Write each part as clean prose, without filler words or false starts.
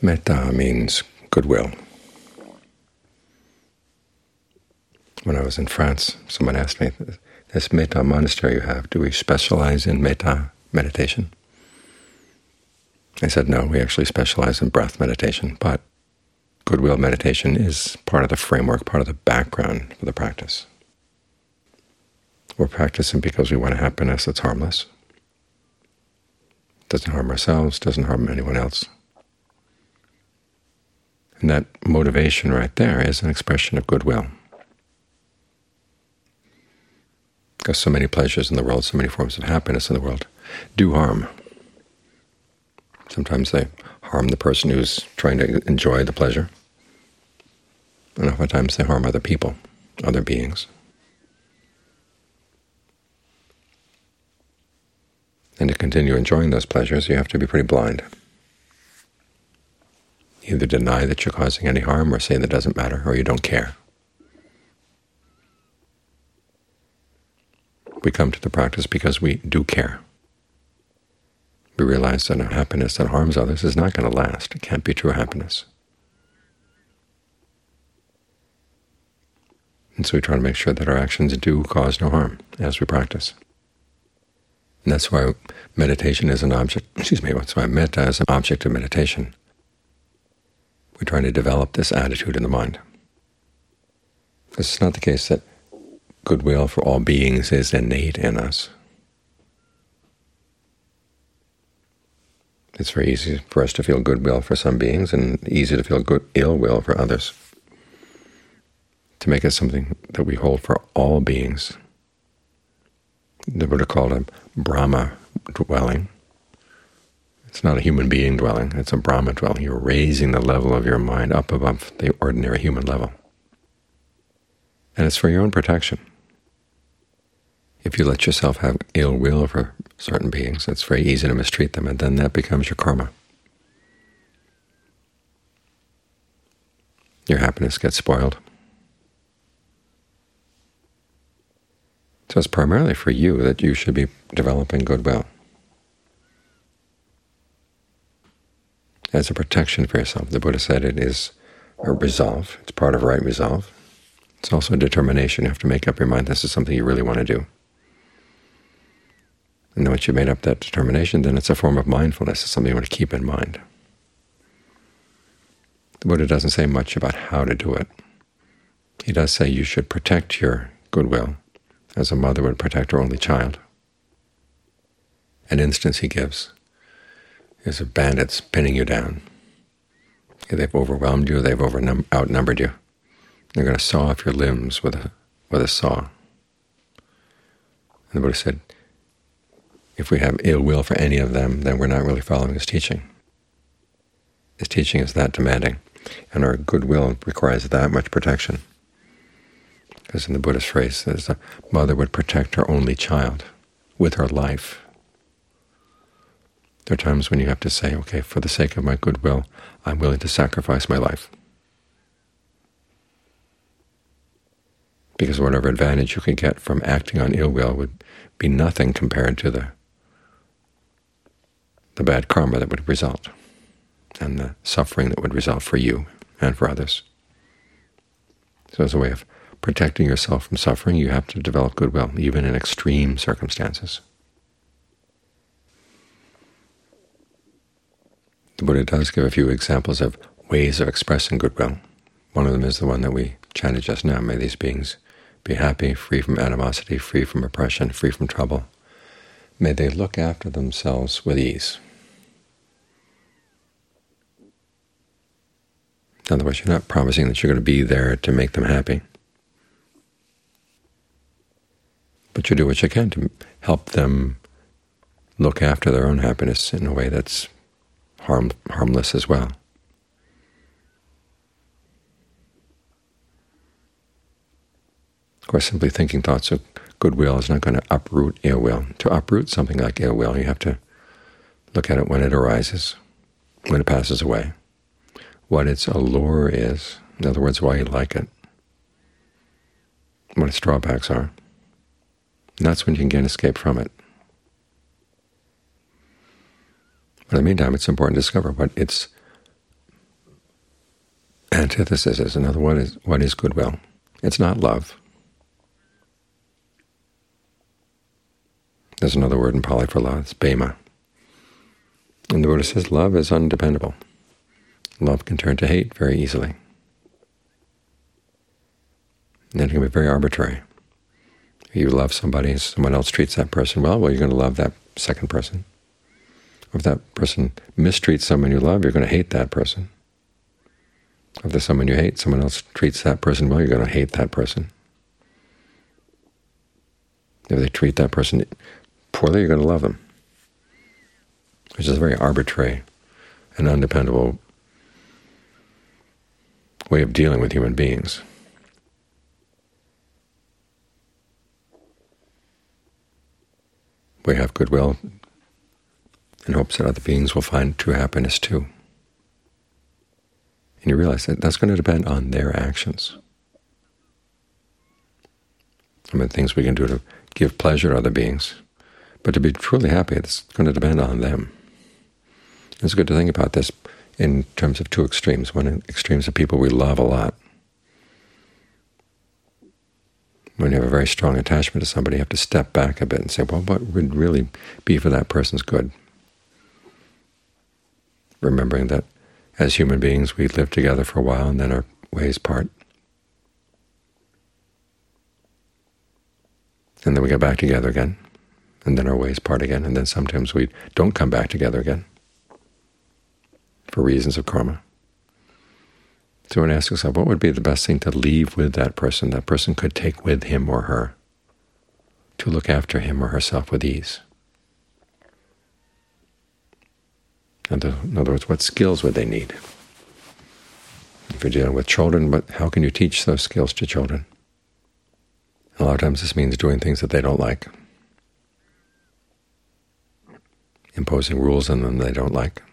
Metta means goodwill. When I was in France, someone asked me, this Metta monastery you have, do we specialize in Metta meditation? I said, no, we actually specialize in breath meditation, but goodwill meditation is part of the framework, part of the background for the practice. We're practicing because we want a happiness that's harmless. Doesn't harm ourselves, doesn't harm anyone else. And that motivation right there is an expression of goodwill. Because so many pleasures in the world, so many forms of happiness in the world do harm. Sometimes they harm the person who's trying to enjoy the pleasure, and oftentimes they harm other people, other beings. And to continue enjoying those pleasures, you have to be pretty blind. Either deny that you're causing any harm or say that it doesn't matter, or you don't care. We come to the practice because we do care. We realize that a happiness that harms others is not going to last. It can't be true happiness. And so we try to make sure that our actions do cause no harm as we practice. And that's why meditation is an object, that's why metta is an object of meditation. We're trying to develop this attitude in the mind. Because it's not the case that goodwill for all beings is innate in us. It's very easy for us to feel goodwill for some beings and easy to feel ill will for others. To make it something that we hold for all beings, the Buddha called a Brahma dwelling. It's not a human being dwelling, it's a Brahma dwelling. You're raising the level of your mind up above the ordinary human level. And it's for your own protection. If you let yourself have ill will for certain beings, it's very easy to mistreat them, and then that becomes your karma. Your happiness gets spoiled. So it's primarily for you that you should be developing goodwill as a protection for yourself. The Buddha said it is a resolve. It's part of right resolve. It's also a determination. You have to make up your mind this is something you really want to do. And once you've made up that determination, then it's a form of mindfulness. It's something you want to keep in mind. The Buddha doesn't say much about how to do it. He does say you should protect your goodwill as a mother would protect her only child. An instance he gives is of bandits pinning you down. They've overwhelmed you, they've outnumbered you. They're going to saw off your limbs with a saw. And the Buddha said, if we have ill will for any of them, then we're not really following his teaching. His teaching is that demanding, and our goodwill requires that much protection. Because in the Buddhist phrase, as a mother would protect her only child with her life. There are times when you have to say, okay, for the sake of my goodwill, I'm willing to sacrifice my life. Because whatever advantage you can get from acting on ill will would be nothing compared to the bad karma that would result, and the suffering that would result for you and for others. So as a way of protecting yourself from suffering, you have to develop goodwill, even in extreme circumstances. The Buddha does give a few examples of ways of expressing goodwill. One of them is the one that we chanted just now, may these beings be happy, free from animosity, free from oppression, free from trouble. May they look after themselves with ease. In other words, you're not promising that you're going to be there to make them happy, but you do what you can to help them look after their own happiness in a way that's harmless as well. Of course, simply thinking thoughts of goodwill is not going to uproot ill will. To uproot something like ill will, you have to look at it when it arises, when it passes away, what its allure is, in other words, why you like it, what its drawbacks are. And that's when you can get an escape from it. But in the meantime, it's important to discover what its antithesis is. Another one is, what is goodwill? It's not love. There's another word in Pali for love. It's bhema. And the Buddha says love is undependable. Love can turn to hate very easily. And it can be very arbitrary. If you love somebody and someone else treats that person well, you're going to love that second person. Or if that person mistreats someone you love, you're going to hate that person. If there's someone you hate, someone else treats that person well, you're going to hate that person. If they treat that person poorly, you're going to love them. Which is a very arbitrary and undependable way of dealing with human beings. We have goodwill in hopes that other beings will find true happiness too. And you realize that that's going to depend on their actions. I mean, things we can do to give pleasure to other beings. But to be truly happy, it's going to depend on them. It's good to think about this in terms of two extremes. One extreme is the people we love a lot. When you have a very strong attachment to somebody, you have to step back a bit and say, well, what would really be for that person's good? Remembering that as human beings, we live together for a while and then our ways part. And then we get back together again, and then our ways part again, and then sometimes we don't come back together again for reasons of karma. So we want to ask yourself, what would be the best thing to leave with that person could take with him or her to look after him or herself with ease? In other words, what skills would they need? If you're dealing with children, how can you teach those skills to children? A lot of times this means doing things that they don't like, imposing rules on them they don't like.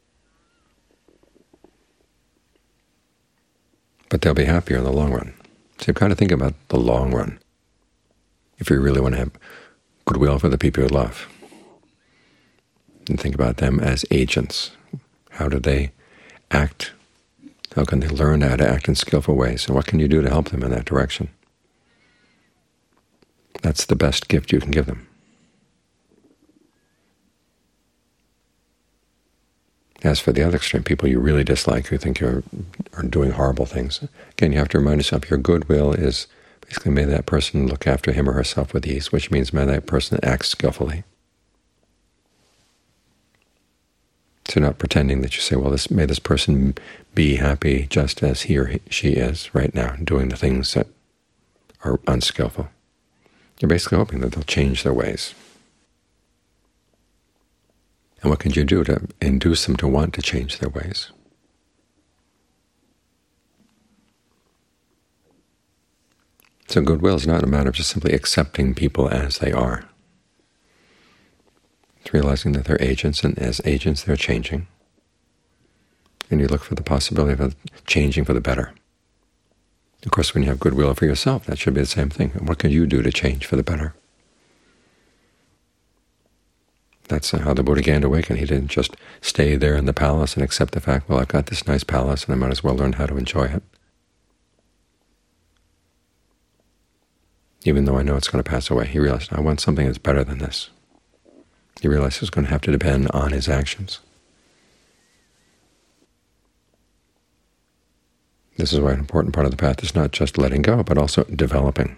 But they'll be happier in the long run. So you kind of think about the long run if you really want to have goodwill for the people you love. And think about them as agents. How do they act? How can they learn how to act in skillful ways? And what can you do to help them in that direction? That's the best gift you can give them. As for the other extreme, people you really dislike, who think are doing horrible things, again, you have to remind yourself your goodwill is basically may that person look after him or herself with ease, which means may that person act skillfully. So not pretending that you say, well, may this person be happy just as he or she is right now, doing the things that are unskillful. You're basically hoping that they'll change their ways. And what can you do to induce them to want to change their ways? So goodwill is not a matter of just simply accepting people as they are. It's realizing that they're agents, and as agents they're changing. And you look for the possibility of changing for the better. Of course, when you have goodwill for yourself, that should be the same thing. What can you do to change for the better? That's how the Buddha gained awakening. He didn't just stay there in the palace and accept the fact, well, I've got this nice palace and I might as well learn how to enjoy it. Even though I know it's going to pass away, he realized, I want something that's better than this. He realized it's going to have to depend on his actions. This is why an important part of the path is not just letting go, but also developing.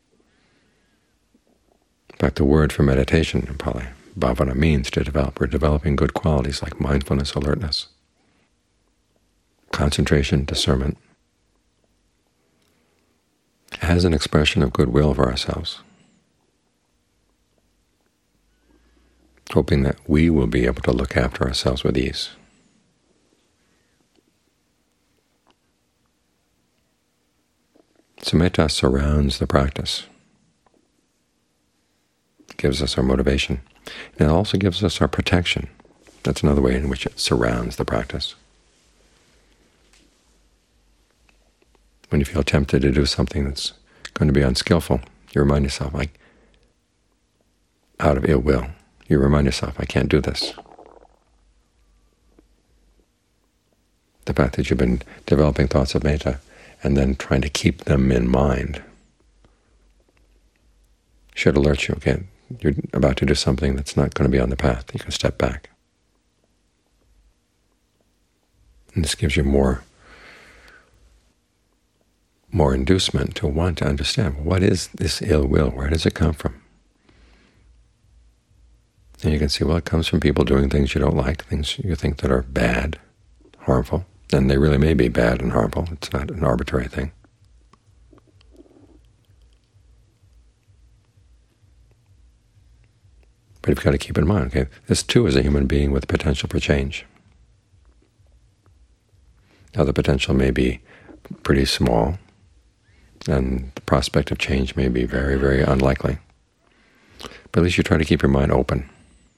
In fact, the word for meditation in Pali, bhavana, means to develop. We're developing good qualities like mindfulness, alertness, concentration, discernment, as an expression of goodwill for ourselves, hoping that we will be able to look after ourselves with ease. So metta surrounds the practice. It gives us our motivation. And it also gives us our protection. That's another way in which it surrounds the practice. When you feel tempted to do something that's going to be unskillful, you remind yourself, out of ill will, you remind yourself, I can't do this. The fact that you've been developing thoughts of metta and then trying to keep them in mind should alert you, okay, you're about to do something that's not going to be on the path. You can step back. And this gives you more inducement to want to understand, what is this ill will? Where does it come from? And you can see, well, it comes from people doing things you don't like, things you think that are bad, harmful. And they really may be bad and harmful. It's not an arbitrary thing. But you've got to keep in mind, okay, this too is a human being with potential for change. Now the potential may be pretty small, and the prospect of change may be very, very unlikely. But at least you try to keep your mind open.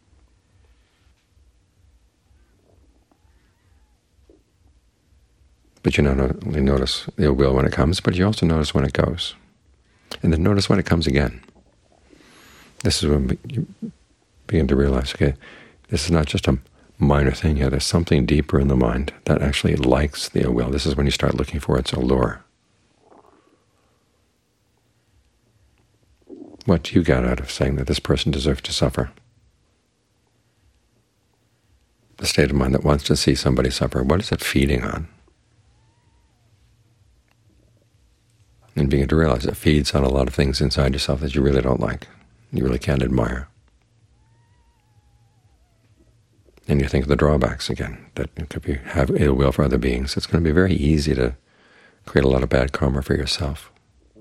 But you not only notice the ill will when it comes, but you also notice when it goes. And then notice when it comes again. This is when you begin to realize, okay, this is not just a minor thing here. There's something deeper in the mind that actually likes the ill will. This is when you start looking for its allure. What do you get out of saying that this person deserves to suffer? The state of mind that wants to see somebody suffer, what is it feeding on? And begin to realize it feeds on a lot of things inside yourself that you really don't like, you really can't admire. And you think of the drawbacks again, that if you have ill will for other beings, it's going to be very easy to create a lot of bad karma for yourself.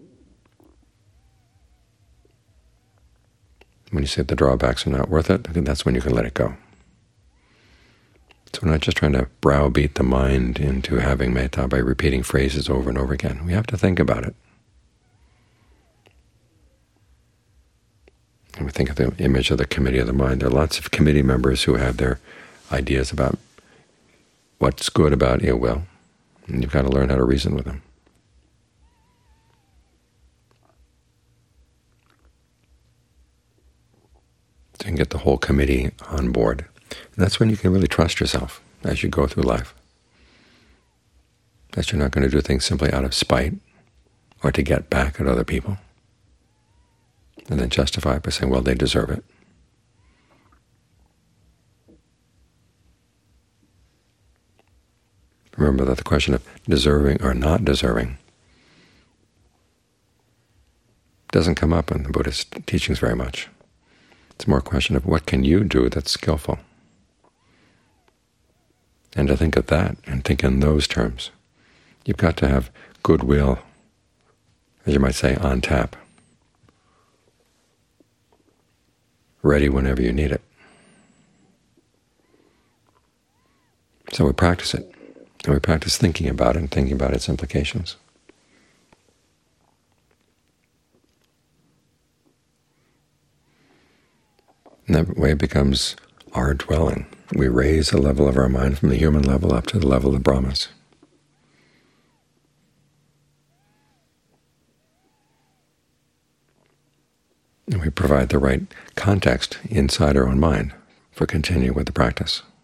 When you say the drawbacks are not worth it, that's when you can let it go. So we're not just trying to browbeat the mind into having metta by repeating phrases over and over again. We have to think about it. And we think of the image of the committee of the mind. There are lots of committee members who have their ideas about what's good about ill will, and you've got to learn how to reason with them. So you can get the whole committee on board. And that's when you can really trust yourself as you go through life, that you're not going to do things simply out of spite or to get back at other people, and then justify it by saying, well, they deserve it. Remember that the question of deserving or not deserving doesn't come up in the Buddhist teachings very much. It's more a question of what can you do that's skillful. And to think of that and think in those terms, you've got to have goodwill, as you might say, on tap, ready whenever you need it. So we practice it, and we practice thinking about it and thinking about its implications. And that way it becomes our dwelling. We raise the level of our mind from the human level up to the level of the Brahmas. And we provide the right context inside our own mind for continuing with the practice.